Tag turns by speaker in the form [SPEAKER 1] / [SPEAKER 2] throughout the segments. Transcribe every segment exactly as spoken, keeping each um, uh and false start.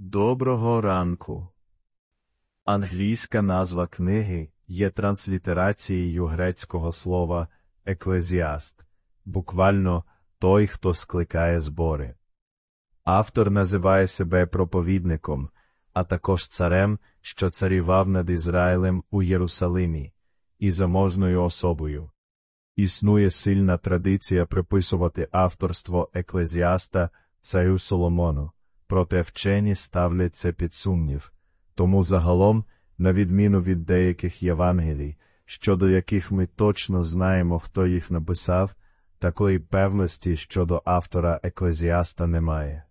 [SPEAKER 1] Доброго ранку. Англійська назва книги є транслітерацією грецького слова «еклезіаст», буквально «той, хто скликає збори». Автор називає себе проповідником, а також царем, що царював над Ізраїлем у Єрусалимі, і заможною особою. Існує сильна традиція приписувати авторство «еклезіаста» царю Соломону, проте вчені ставлять це під сумнів. Тому загалом, на відміну від деяких Євангелій, щодо яких ми точно знаємо, хто їх написав, такої певності щодо автора «еклезіаста» немає.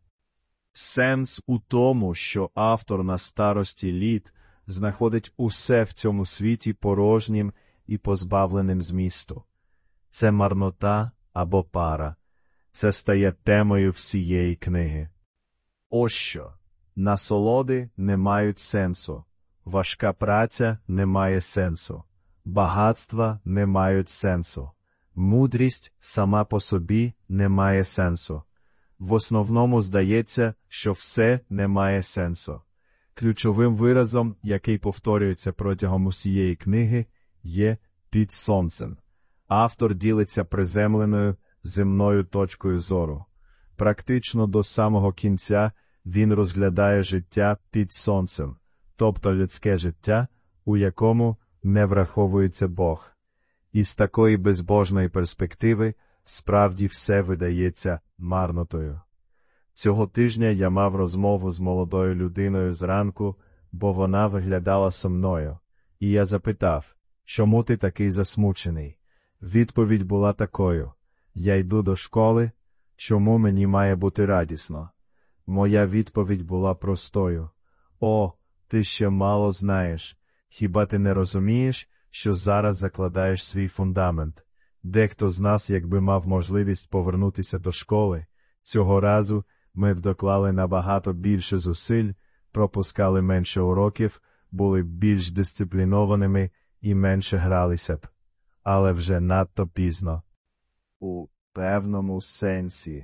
[SPEAKER 1] Сенс у тому, що автор на старості літ знаходить усе в цьому світі порожнім і позбавленим змісту. Це марнота або пара. Це стає темою всієї книги. Ось що. Насолоди не мають сенсу. Важка праця не має сенсу. Багатства не мають сенсу. Мудрість сама по собі не має сенсу. В основному здається, що все не має сенсу. Ключовим виразом, який повторюється протягом усієї книги, є «під сонцем». Автор ділиться приземленою, земною точкою зору. Практично до самого кінця він розглядає життя під сонцем, тобто людське життя, у якому не враховується Бог. Із такої безбожної перспективи справді все видається марнотою. Цього тижня я мав розмову з молодою людиною зранку, бо вона виглядала сумною, і я запитав, чому ти такий засмучений? Відповідь була такою: я йду до школи, чому мені має бути радісно? Моя відповідь була простою: о, ти ще мало знаєш, хіба ти не розумієш, що зараз закладаєш свій фундамент? Дехто з нас, якби мав можливість повернутися до школи, цього разу ми б доклали набагато більше зусиль, пропускали менше уроків, були б більш дисциплінованими і менше гралися б. Але вже надто пізно. У певному сенсі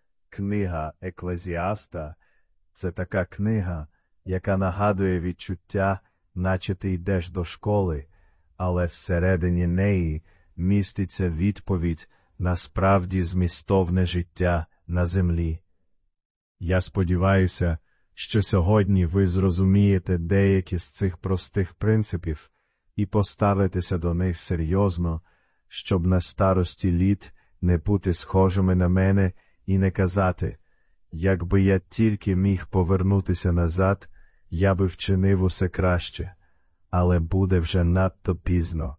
[SPEAKER 1] книга «Еклезіаста» – це така книга, яка нагадує відчуття, наче ти йдеш до школи, але всередині неї міститься відповідь на справді змістовне життя на землі. Я сподіваюся, що сьогодні ви зрозумієте деякі з цих простих принципів і поставитеся до них серйозно, щоб на старості літ не бути схожими на мене і не казати: якби я тільки міг повернутися назад, я би вчинив усе краще, але буде вже надто пізно.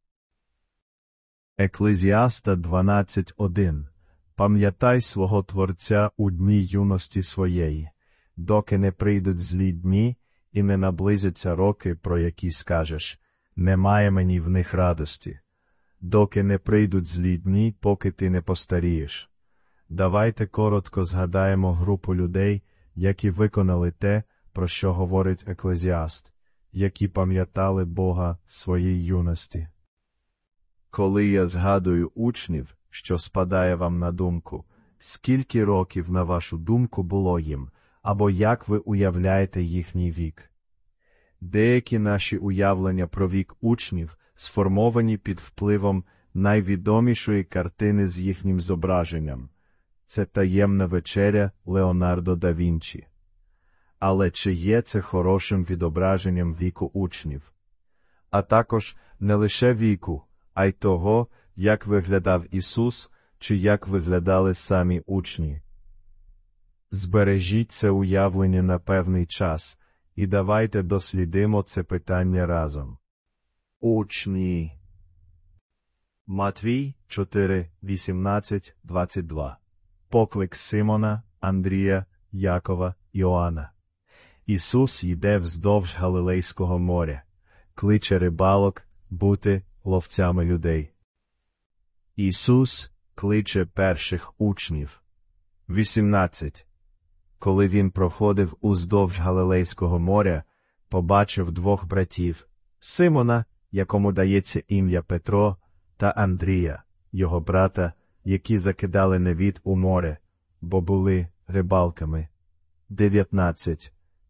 [SPEAKER 1] Еклезіаста дванадцять один. Пам'ятай свого Творця у дні юності своєї, доки не прийдуть злі дні і не наблизяться роки, про які скажеш: немає мені в них радості. Доки не прийдуть злі дні, поки ти не постарієш. Давайте коротко згадаємо групу людей, які виконали те, про що говорить Еклезіаст, які пам'ятали Бога своїй юності. Коли я згадую учнів, що спадає вам на думку, скільки років, на вашу думку, було їм, або як ви уявляєте їхній вік? Деякі наші уявлення про вік учнів сформовані під впливом найвідомішої картини з їхнім зображенням. Це «Таємна вечеря» Леонардо да Вінчі. Але чи є це хорошим відображенням віку учнів? А також не лише віку, а й того, як виглядав Ісус, чи як виглядали самі учні. Збережіть це уявлення на певний час, і давайте дослідимо це питання разом. Учні. Матвій чотири, вісімнадцять, двадцять два. Поклик Симона, Андрія, Якова, Іоанна. Ісус йде вздовж Галилейського моря, кличе рибалок бути ловцями людей. Ісус кличе перших учнів. вісімнадцять. Коли він проходив уздовж Галилейського моря, побачив двох братів – Симона, якому дається ім'я Петро, та Андрія, його брата, які закидали невід у море, бо були рибалками. дев'ятнадцять.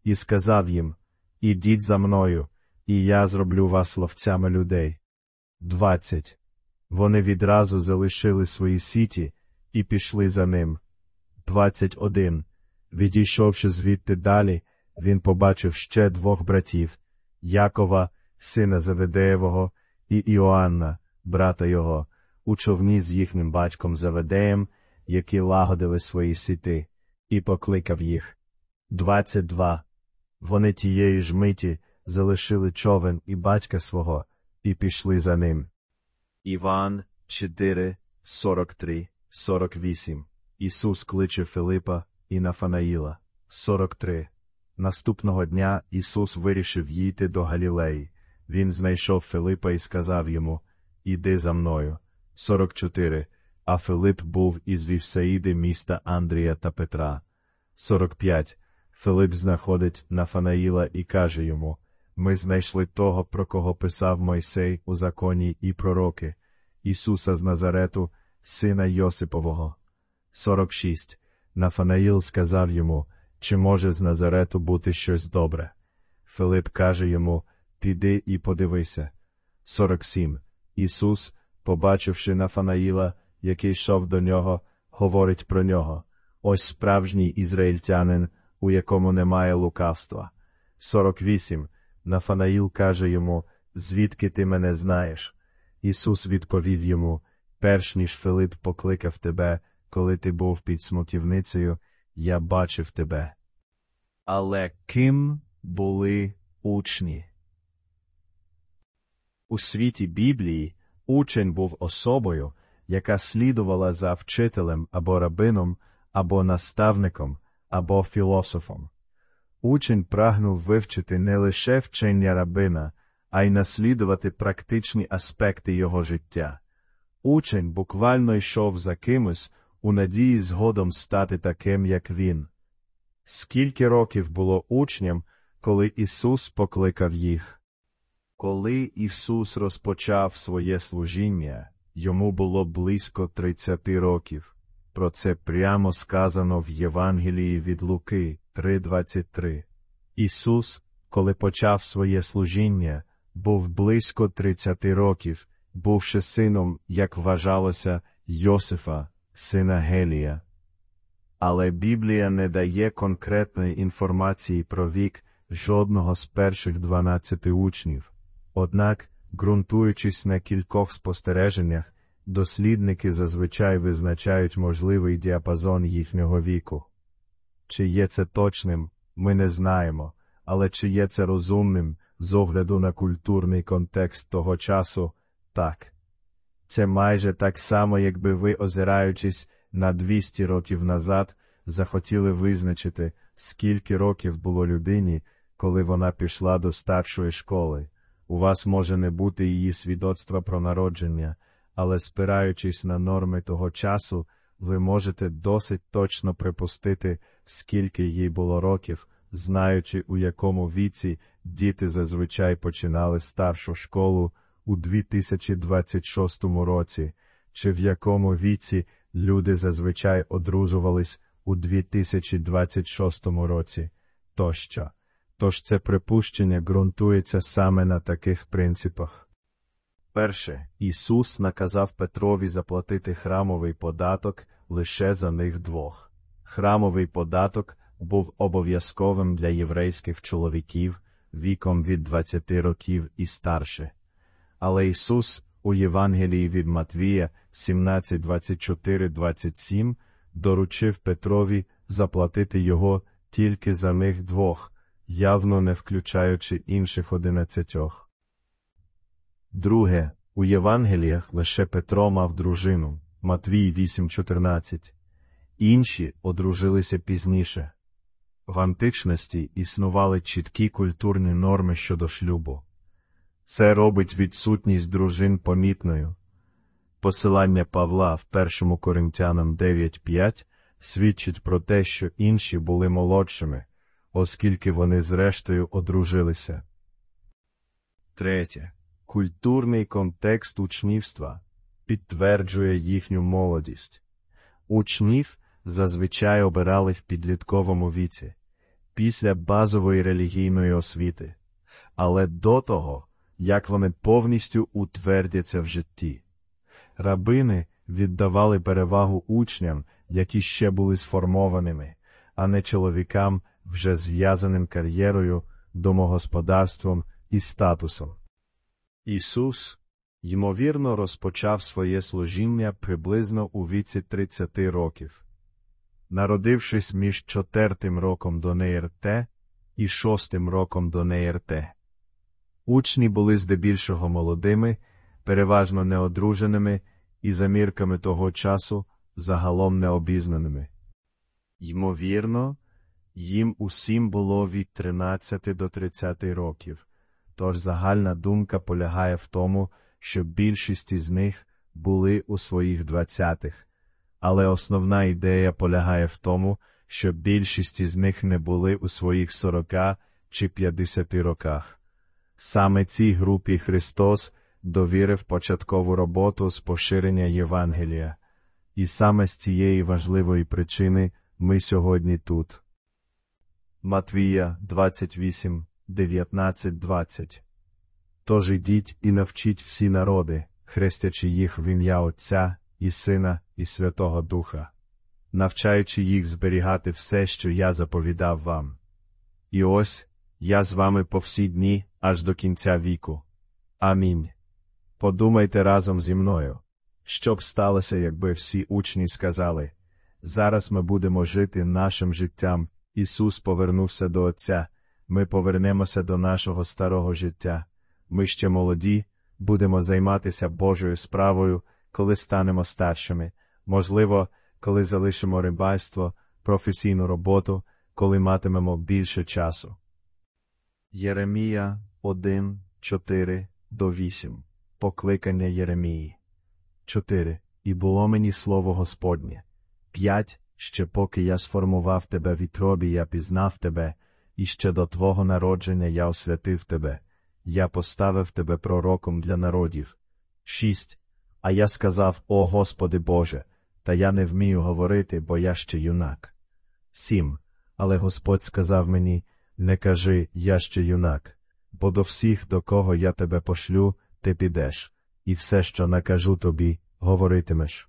[SPEAKER 1] і сказав їм: «Ідіть за мною, і я зроблю вас ловцями людей». двадцять. Вони відразу залишили свої сіті і пішли за ним. двадцять один. Відійшовши звідти далі, він побачив ще двох братів – Якова, сина Заведеєвого, і Іоанна, брата його, у човні з їхнім батьком Заведеєм, які лагодили свої сіти, і покликав їх. двадцять два. Вони тієї ж миті залишили човен і батька свого, і пішли за ним. Іван чотири, сорок три, сорок вісім. Ісус кличе Филипа і Нафанаїла. сорок три. Наступного дня Ісус вирішив їти до Галілеї. Він знайшов Филипа і сказав йому: «Іди за мною». сорок чотири. А Филип був із Вівсаїди міста Андрія та Петра. сорок п'ять. Филип знаходить Нафанаїла і каже йому: «Ми знайшли того, про кого писав Мойсей у законі і пророки, Ісуса з Назарету, сина Йосипового». сорок шість. Нафанаїл сказав йому: «Чи може з Назарету бути щось добре?» Филип каже йому: «Піди і подивися». сорок сім. Ісус, побачивши Нафанаїла, який йшов до нього, говорить про нього: «Ось справжній ізраїльтянин, у якому немає лукавства». сорок вісім. Нафанаїл каже йому: «Звідки ти мене знаєш?» Ісус відповів йому: «Перш ніж Филип покликав тебе, коли ти був під смоківницею, я бачив тебе». Але ким були учні? У світі Біблії учень був особою, яка слідувала за вчителем або рабином, або наставником, або філософом. Учень прагнув вивчити не лише вчення рабина, а й наслідувати практичні аспекти його життя. Учень буквально йшов за кимось у надії згодом стати таким, як він. Скільки років було учням, коли Ісус покликав їх? Коли Ісус розпочав своє служіння, йому було близько тридцяти років. Про це прямо сказано в Євангелії від Луки три двадцять три. Ісус, коли почав своє служіння, був близько тридцяти років, бувши сином, як вважалося, Йосифа, сина Гелія. Але Біблія не дає конкретної інформації про вік жодного з перших дванадцяти учнів. Однак, ґрунтуючись на кількох спостереженнях, дослідники зазвичай визначають можливий діапазон їхнього віку. Чи є це точним, ми не знаємо, але чи є це розумним, з огляду на культурний контекст того часу, так. Це майже так само, якби ви, озираючись на двісті років назад, захотіли визначити, скільки років було людині, коли вона пішла до старшої школи. У вас може не бути її свідоцтва про народження, але спираючись на норми того часу, ви можете досить точно припустити, скільки їй було років, знаючи, у якому віці діти зазвичай починали старшу школу у дві тисячі двадцять шостому році, чи в якому віці люди зазвичай одружувались у дві тисячі двадцять шостому році, тощо. Тож це припущення ґрунтується саме на таких принципах. Перше, Ісус наказав Петрові заплатити храмовий податок лише за них двох. Храмовий податок був обов'язковим для єврейських чоловіків віком від двадцяти років і старше. Але Ісус у Євангелії від Матвія сімнадцять двадцять чотири двадцять сім доручив Петрові заплатити його тільки за них двох, явно не включаючи інших одинадцятьох. Друге, у Євангеліях лише Петро мав дружину, Матвій вісім чотирнадцять. Інші одружилися пізніше. В античності існували чіткі культурні норми щодо шлюбу. Це робить відсутність дружин помітною. Посилання Павла в першому Коринтянам дев'ять п'ять свідчить про те, що інші були молодшими, оскільки вони зрештою одружилися. Третє. Культурний контекст учнівства підтверджує їхню молодість. Учнів зазвичай обирали в підлітковому віці. після базової релігійної освіти, але до того, як вони повністю утвердяться в житті. Рабини віддавали перевагу учням, які ще були сформованими, а не чоловікам, вже зв'язаним кар'єрою, домогосподарством і статусом. Ісус, ймовірно, розпочав своє служіння приблизно у віці тридцяти років. Народившись між четвертим роком до НРТ і шостим роком до НРТ. Учні були здебільшого молодими, переважно неодруженими і за мірками того часу загалом необізнаними. Ймовірно, їм усім було від тринадцяти до тридцяти років, тож загальна думка полягає в тому, що більшість із них були у своїх двадцятих, але основна ідея полягає в тому, що більшість із них не були у своїх сорока чи п'ятдесяти роках. Саме цій групі Христос довірив початкову роботу з поширення Євангелія, і саме з цієї важливої причини ми сьогодні тут. Матвія двадцять вісім, дев'ятнадцять двадцять. Тож ідіть і навчіть всі народи, хрестячи їх в ім'я Отця і Сина і Святого Духа, навчаючи їх зберігати все, що я заповідав вам. І ось, я з вами по всі дні, аж до кінця віку. Амінь. Подумайте разом зі мною, що б сталося, якби всі учні сказали: зараз ми будемо жити нашим життям, Ісус повернувся до Отця, ми повернемося до нашого старого життя, ми ще молоді, будемо займатися Божою справою, коли станемо старшими, можливо, коли залишимо рибальство, професійну роботу, коли матимемо більше часу. Єремія один, чотири до вісім. Покликання Єремії. чотири. І було мені слово Господнє. п'ять. Ще поки я сформував тебе в утробі, я пізнав тебе, і ще до твого народження я освятив тебе. Я поставив тебе пророком для народів. шість. А я сказав: О Господи Боже, та я не вмію говорити, бо я ще юнак. сім. Але Господь сказав мені: не кажи, я ще юнак, бо до всіх, до кого я тебе пошлю, ти підеш, і все, що накажу тобі, говоритимеш.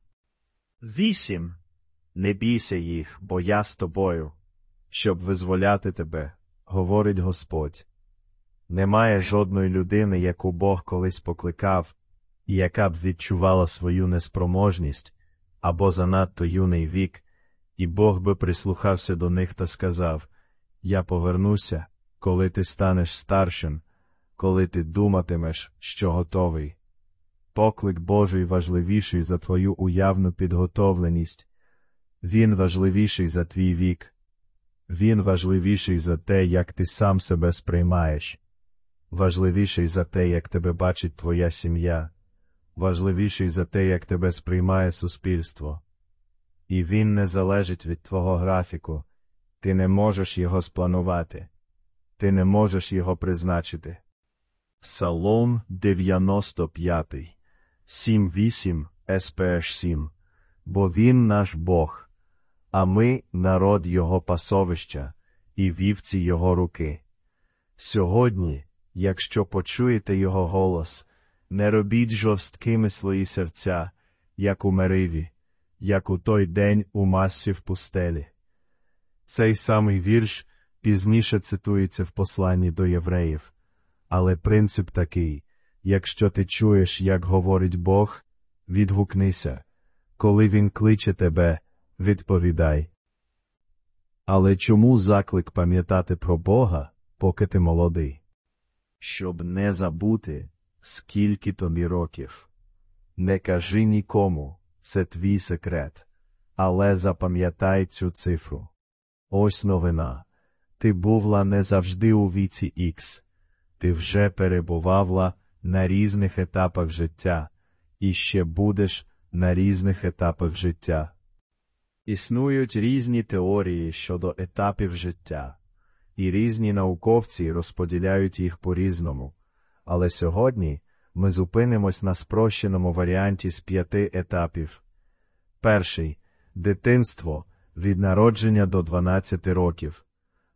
[SPEAKER 1] вісім. Не бійся їх, бо я з тобою, щоб визволяти тебе, говорить Господь. Немає жодної людини, яку Бог колись покликав, і яка б відчувала свою неспроможність, або занадто юний вік, і Бог би прислухався до них та сказав: я повернуся, коли ти станеш старшим, коли ти думатимеш, що готовий. Поклик Божий важливіший за твою уявну підготовленість. Він важливіший за твій вік. Він важливіший за те, як ти сам себе сприймаєш. Важливіший за те, як тебе бачить твоя сім'я. Важливіший за те, як тебе сприймає суспільство. І він не залежить від твого графіку. Ти не можеш його спланувати. Ти не можеш його призначити. Псалом дев'яносто п'ять, сім вісім, ес пе еш сім. Бо він наш Бог, а ми – народ його пасовища і вівці його руки. Сьогодні, якщо почуєте його голос, не робіть жорсткими свої серця, як у Мериві, як у той день у Массі в пустелі. Цей самий вірш пізніше цитується в посланні до євреїв. Але принцип такий: якщо ти чуєш, як говорить Бог, відгукнися. Коли він кличе тебе, відповідай. Але чому заклик пам'ятати про Бога, поки ти молодий? Щоб не забути, скільки тобі років. Не кажи нікому, це твій секрет, але запам'ятай цю цифру. Ось новина. Ти бувла не завжди у віці Ікс. Ти вже перебувавла на різних етапах життя, і ще будеш на різних етапах життя. Існують різні теорії щодо етапів життя, і різні науковці розподіляють їх по-різному, але сьогодні ми зупинимось на спрощеному варіанті з п'яти етапів. Перший – дитинство, від народження до дванадцяти років.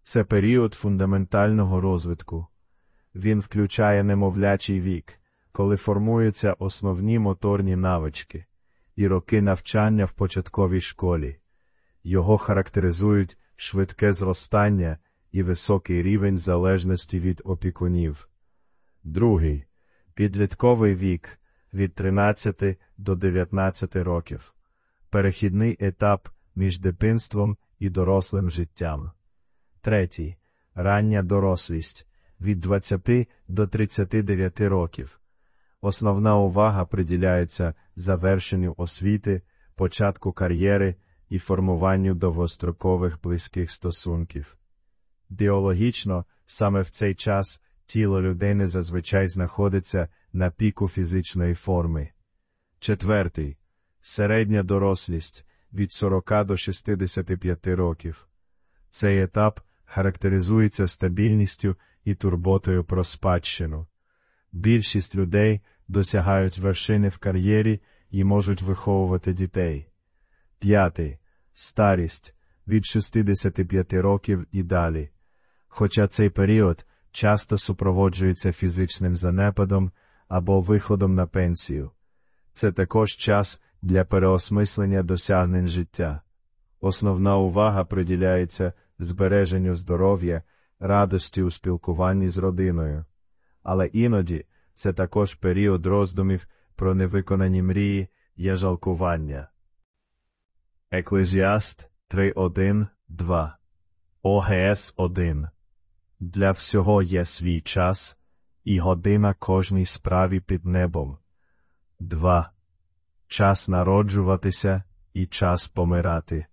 [SPEAKER 1] Це період фундаментального розвитку. Він включає немовлячий вік, коли формуються основні моторні навички, і роки навчання в початковій школі. Його характеризують швидке зростання і високий рівень залежності від опікунів. Другий – підлітковий вік від тринадцяти до дев'ятнадцяти років. Перехідний етап між дитинством і дорослим життям. Третій – рання дорослість від двадцяти до тридцяти дев'яти років. Основна увага приділяється завершенню освіти, початку кар'єри і формуванню довгострокових близьких стосунків. Біологічно, саме в цей час тіло людини зазвичай знаходиться на піку фізичної форми. Четвертий – середня дорослість від сорока до шістдесяти п'яти років. Цей етап характеризується стабільністю і турботою про спадщину. Більшість людей досягають вершини в кар'єрі і можуть виховувати дітей. П'ятий – старість від шістдесяти п'яти років і далі. Хоча цей період часто супроводжується фізичним занепадом або виходом на пенсію. Це також час для переосмислення досягнень життя. Основна увага приділяється збереженню здоров'я, радості у спілкуванні з родиною. Але іноді це також період роздумів про невиконані мрії і жалкування. Еклезіаст три один два. О Г С один. Для всього є свій час, і година кожній справі під небом. два. Час народжуватися і час помирати.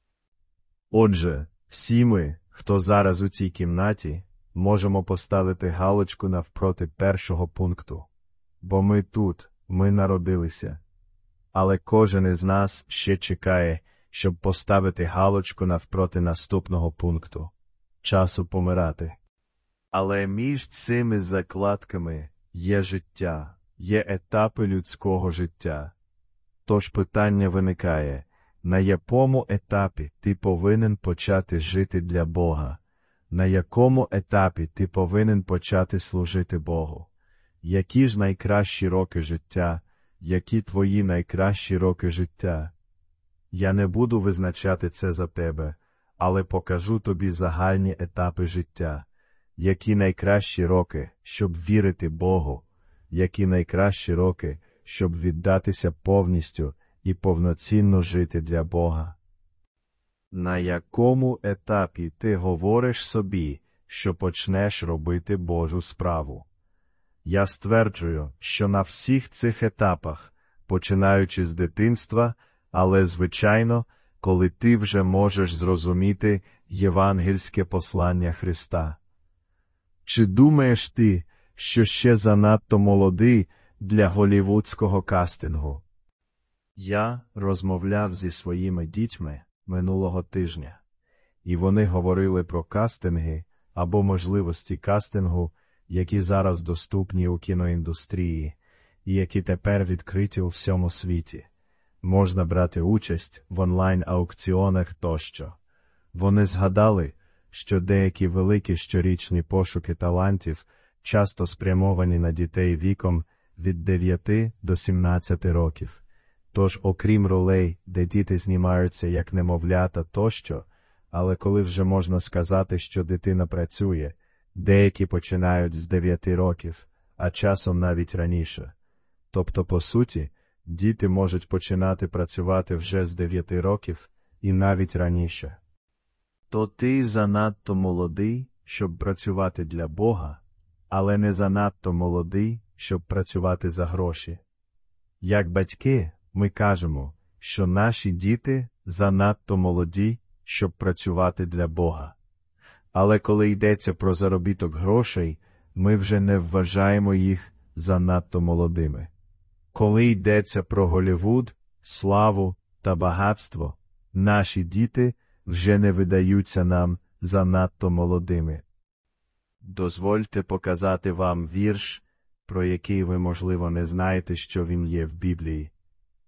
[SPEAKER 1] Отже, всі ми, хто зараз у цій кімнаті, можемо поставити галочку навпроти першого пункту. Бо ми тут, ми народилися. Але кожен із нас ще чекає, щоб поставити галочку навпроти наступного пункту – часу помирати. Але між цими закладками є життя, є етапи людського життя. Тож питання виникає, на якому етапі ти повинен почати жити для Бога? На якому етапі ти повинен почати служити Богу? Які ж найкращі роки життя? Які твої найкращі роки життя? Я не буду визначати це за тебе, але покажу тобі загальні етапи життя. Які найкращі роки, щоб вірити Богу? Які найкращі роки, щоб віддатися повністю і повноцінно жити для Бога? На якому етапі ти говориш собі, що почнеш робити Божу справу? Я стверджую, що на всіх цих етапах, починаючи з дитинства, але, звичайно, коли ти вже можеш зрозуміти євангельське послання Христа. Чи думаєш ти, що ще занадто молодий для голлівудського кастингу? Я розмовляв зі своїми дітьми минулого тижня, і вони говорили про кастинги або можливості кастингу, які зараз доступні у кіноіндустрії і які тепер відкриті у всьому світі. Можна брати участь в онлайн-аукціонах тощо. Вони згадали, що деякі великі щорічні пошуки талантів часто спрямовані на дітей віком від дев'яти до сімнадцяти років. Тож, окрім ролей, де діти знімаються як немовлята тощо, але коли вже можна сказати, що дитина працює, деякі починають з дев'яти років, а часом навіть раніше. Тобто, по суті, діти можуть починати працювати вже з дев'яти років і навіть раніше. То ти занадто молодий, щоб працювати для Бога, але не занадто молодий, щоб працювати за гроші. Як батьки, ми кажемо, що наші діти занадто молоді, щоб працювати для Бога. Але коли йдеться про заробіток грошей, ми вже не вважаємо їх занадто молодими. Коли йдеться про Голлівуд, славу та багатство, наші діти вже не видаються нам занадто молодими. Дозвольте показати вам вірш, про який ви, можливо, не знаєте, що він є в Біблії.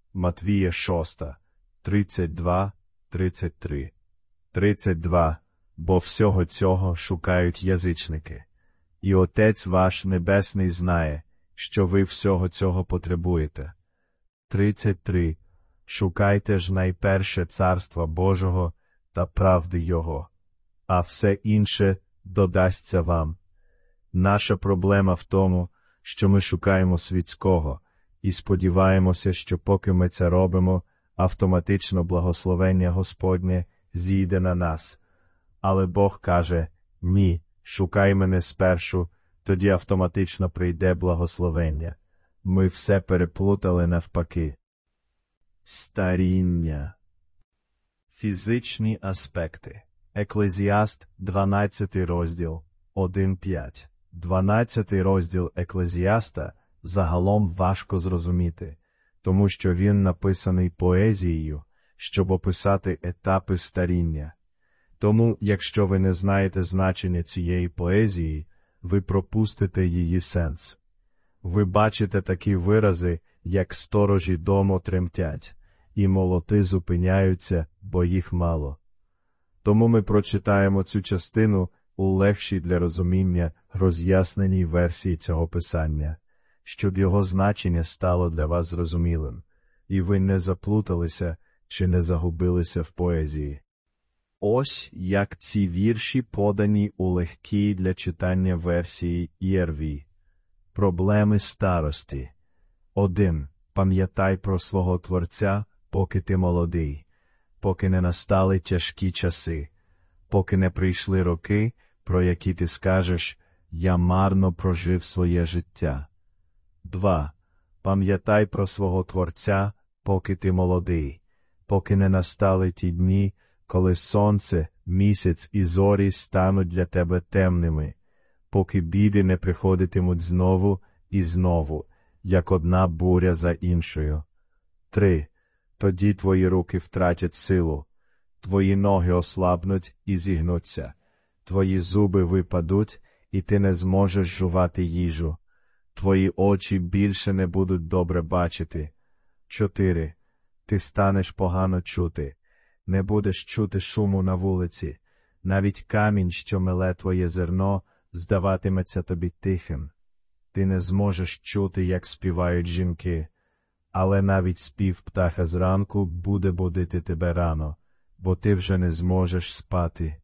[SPEAKER 1] Матвія шоста, тридцять два, тридцять три. тридцять два. бо всього цього шукають язичники. І Отець ваш Небесний знає, що ви всього цього потребуєте. тридцять три. Шукайте ж найперше Царства Божого та правди Його, а все інше додасться вам. Наша проблема в тому, що ми шукаємо світського і сподіваємося, що поки ми це робимо, автоматично благословення Господнє зійде на нас. Але Бог каже: ні, шукай мене спершу, тоді автоматично прийде благословення. Ми все переплутали навпаки. Старіння. Фізичні аспекти. Еклезіаст, дванадцятий розділ, один п'ять. дванадцятий розділ Еклезіаста загалом важко зрозуміти, тому що він написаний поезією, щоб описати етапи старіння. Тому, якщо ви не знаєте значення цієї поезії, ви пропустите її сенс. Ви бачите такі вирази, як «сторожі дому тремтять», і «молоти зупиняються, бо їх мало». Тому ми прочитаємо цю частину у легшій для розуміння роз'ясненій версії цього писання, щоб його значення стало для вас зрозумілим, і ви не заплуталися чи не загубилися в поезії. Ось як ці вірші подані у легкій для читання версії і ар ві. Проблеми старості. один. Пам'ятай про свого Творця, поки ти молодий, поки не настали тяжкі часи, поки не прийшли роки, про які ти скажеш: «Я марно прожив своє життя». два. Пам'ятай про свого Творця, поки ти молодий, поки не настали ті дні, коли сонце, місяць і зорі стануть для тебе темними, поки біди не приходитимуть знову і знову, як одна буря за іншою. три. Тоді твої руки втратять силу, твої ноги ослабнуть і зігнуться, твої зуби випадуть, і ти не зможеш жувати їжу, твої очі більше не будуть добре бачити. чотири. Ти станеш погано чути, не будеш чути шуму на вулиці, навіть камінь, що меле твоє зерно, здаватиметься тобі тихим. Ти не зможеш чути, як співають жінки, але навіть спів птаха зранку буде будити тебе рано, бо ти вже не зможеш спати.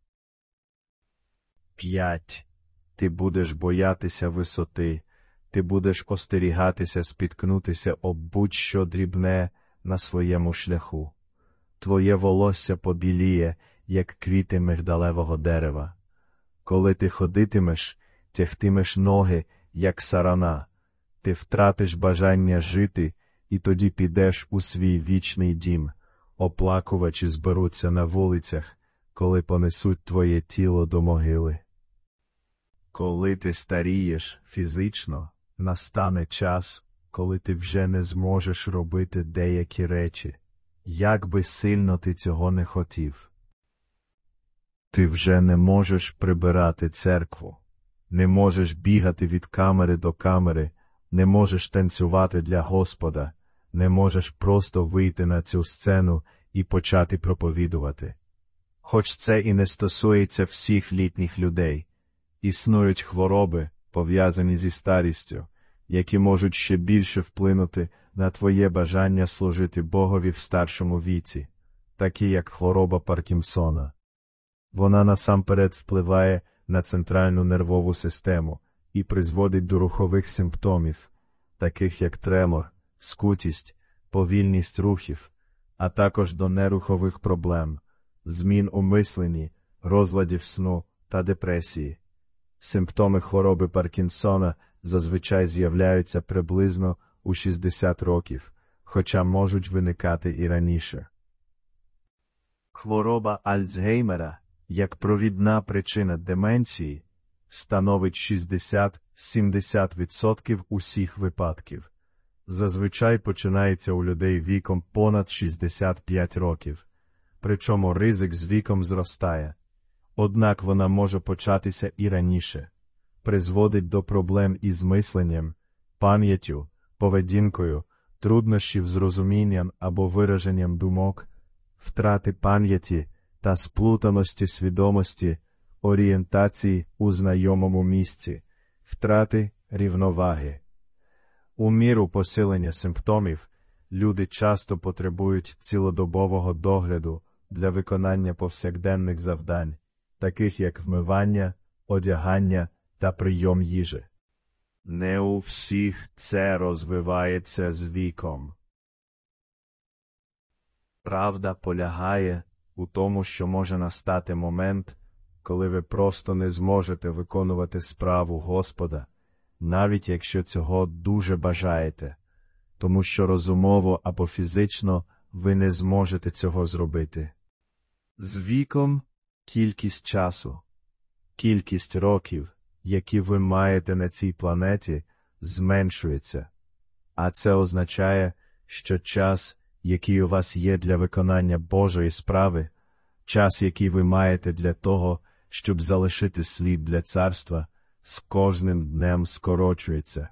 [SPEAKER 1] п'ять. Ти будеш боятися висоти, ти будеш остерігатися спіткнутися об будь-що дрібне на своєму шляху. Твоє волосся побіліє, як квіти мигдалевого дерева. Коли ти ходитимеш, тягтимеш ноги, як сарана, ти втратиш бажання жити, і тоді підеш у свій вічний дім. Оплакувачі зберуться на вулицях, коли понесуть твоє тіло до могили. Коли ти старієш фізично, настане час, коли ти вже не зможеш робити деякі речі, як би сильно ти цього не хотів. Ти вже не можеш прибирати церкву, не можеш бігати від камери до камери, не можеш танцювати для Господа, не можеш просто вийти на цю сцену і почати проповідувати. Хоч це і не стосується всіх літніх людей. Існують хвороби, пов'язані зі старістю, які можуть ще більше вплинути на твоє бажання служити Богові в старшому віці, такі як хвороба Паркінсона. Вона насамперед впливає на центральну нервову систему і призводить до рухових симптомів, таких як тремор, скутість, повільність рухів, а також до нерухових проблем, змін у мисленні, розладів сну та депресії. Симптоми хвороби Паркінсона зазвичай з'являються приблизно у шістдесят років, хоча можуть виникати і раніше. Хвороба Альцгеймера, як провідна причина деменції, становить шістдесят-сімдесят відсотків усіх випадків. Зазвичай починається у людей віком понад шістдесят п'ять років, причому ризик з віком зростає. Однак вона може початися і раніше, призводить до проблем із мисленням, пам'яттю, поведінкою, труднощів з розумінням або вираженням думок, втрати пам'яті, та сплутаності свідомості, орієнтації у знайомому місці, втрати рівноваги. У міру посилення симптомів люди часто потребують цілодобового догляду для виконання повсякденних завдань, таких як вмивання, одягання та прийом їжі. Не у всіх це розвивається з віком. Правда полягає у тому, що може настати момент, коли ви просто не зможете виконувати справу Господа, навіть якщо цього дуже бажаєте, тому що розумово або фізично ви не зможете цього зробити. З віком кількість часу, кількість років, які ви маєте на цій планеті, зменшується, а це означає, що час, який у вас є для виконання Божої справи, час, який ви маєте для того, щоб залишити слід для царства, з кожним днем скорочується.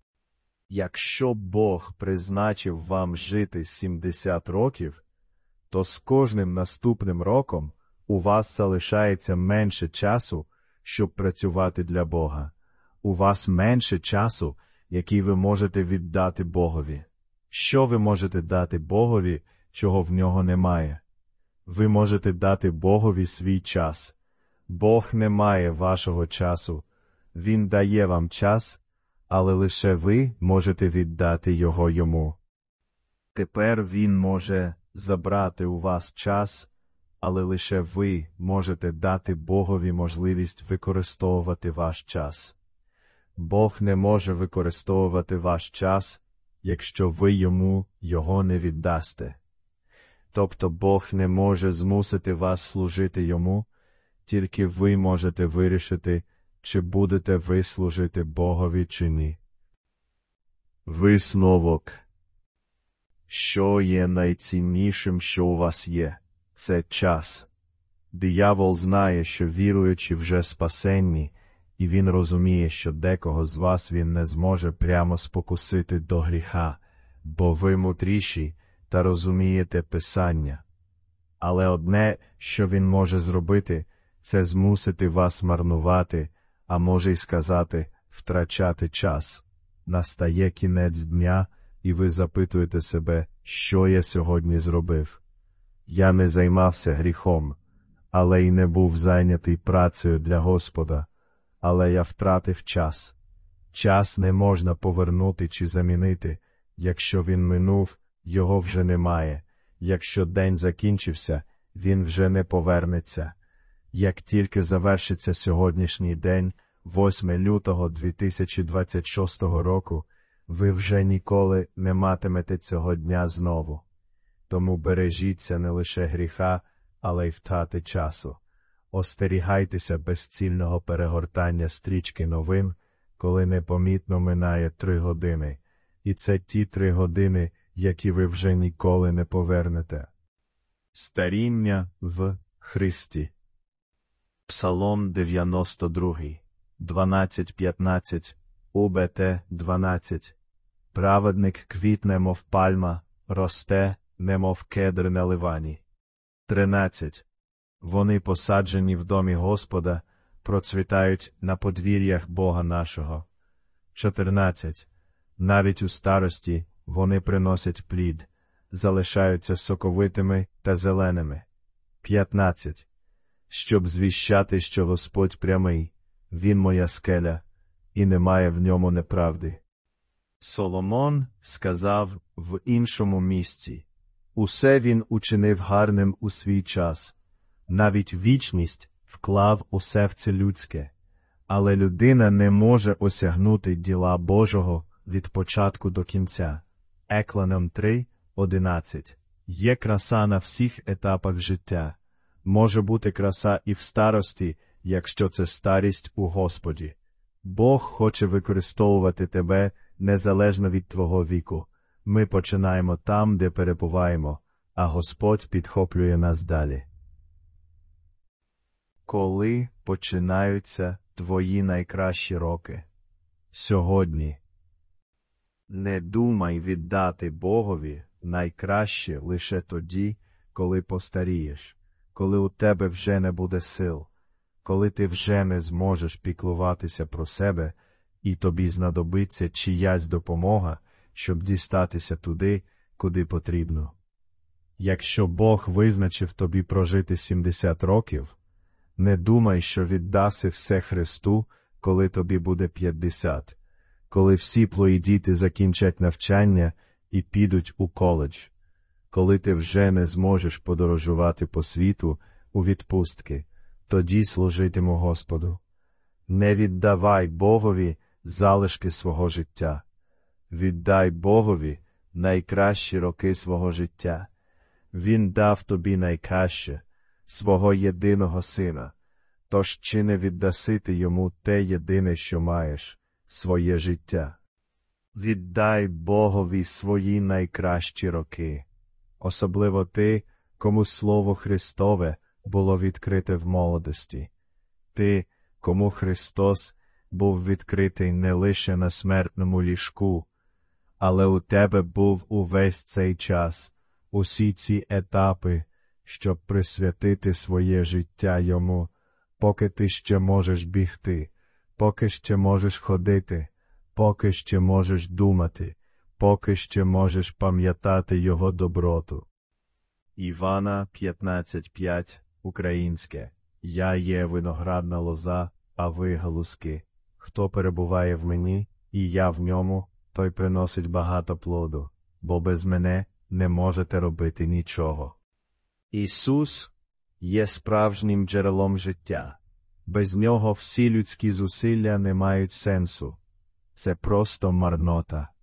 [SPEAKER 1] Якщо Бог призначив вам жити сімдесят років, то з кожним наступним роком у вас залишається менше часу, щоб працювати для Бога. У вас менше часу, який ви можете віддати Богові. Що ви можете дати Богові, чого в нього немає? Ви можете дати Богові свій час. Бог не має вашого часу. Він дає вам час, але лише ви можете віддати його йому. Тепер він може забрати у вас час, але лише ви можете дати Богові можливість використовувати ваш час. Бог не може використовувати ваш час, якщо ви йому його не віддасте. Тобто Бог не може змусити вас служити йому, тільки ви можете вирішити, чи будете ви служити Богові чи ні. Висновок. Що є найціннішим, що у вас є? Це час. Диявол знає, що віруючі вже спасенні, і він розуміє, що декого з вас він не зможе прямо спокусити до гріха, бо ви мудріші та розумієте Писання. Але одне, що він може зробити, це змусити вас марнувати, а може й сказати, втрачати час. Настає кінець дня, і ви запитуєте себе, що я сьогодні зробив. Я не займався гріхом, але й не був зайнятий працею для Господа, але я втратив час. Час не можна повернути чи замінити. Якщо він минув, його вже немає. Якщо день закінчився, він вже не повернеться. Як тільки завершиться сьогоднішній день, восьмого лютого дві тисячі двадцять шостого року, ви вже ніколи не матимете цього дня знову. Тому бережіться не лише гріха, але й втрати часу. Остерігайтеся безцільного перегортання стрічки новин, коли непомітно минає три години. І це ті три години, які ви вже ніколи не повернете. Старіння в Христі. Псалом дев'яносто другий, дванадцять п'ятнадцять, УБТ дванадцять. Праведник квітне, мов пальма, росте, немов кедр на Ливані. тринадцять. Вони посаджені в домі Господа, процвітають на подвір'ях Бога нашого. чотирнадцять. Навіть у старості вони приносять плід, залишаються соковитими та зеленими. п'ятнадцять. Щоб звіщати, що Господь прямий, Він моя скеля, і немає в ньому неправди. Соломон сказав в іншому місці: «Усе він учинив гарним у свій час, навіть вічність вклав у серце людське, але людина не може осягнути діла Божого від початку до кінця». Екленом три, одинадцять. Є краса на всіх етапах життя. Може бути краса і в старості, якщо це старість у Господі. Бог хоче використовувати тебе незалежно від твого віку. Ми починаємо там, де перебуваємо, а Господь підхоплює нас далі. Коли починаються твої найкращі роки? Сьогодні. Не думай віддати Богові найкраще лише тоді, коли постарієш, коли у тебе вже не буде сил, коли ти вже не зможеш піклуватися про себе, і тобі знадобиться чиясь допомога, щоб дістатися туди, куди потрібно. Якщо Бог визначив тобі прожити сімдесят років, не думай, що віддаси все Христу, коли тобі буде п'ятдесят, коли всі твої діти закінчать навчання і підуть у коледж, коли ти вже не зможеш подорожувати по світу у відпустки, тоді служитиму Господу. Не віддавай Богові залишки свого життя. Віддай Богові найкращі роки свого життя. Він дав тобі найкраще, свого єдиного сина. Тож чи не віддаси ти йому те єдине, що маєш, своє життя? Віддай Богові свої найкращі роки, особливо ти, кому Слово Христове було відкрите в молодості. Ти, кому Христос був відкритий не лише на смертному ліжку, але у тебе був увесь цей час, усі ці етапи, щоб присвятити своє життя йому, поки ти ще можеш бігти, поки ще можеш ходити, поки ще можеш думати, поки ще можеш пам'ятати його доброту. Івана п'ятнадцять п'ять, українське. Я є виноградна лоза, а ви галузки. Хто перебуває в мені, і я в ньому, той приносить багато плоду, бо без мене не можете робити нічого. Ісус є справжнім джерелом життя. Без нього всі людські зусилля не мають сенсу. Це просто марнота.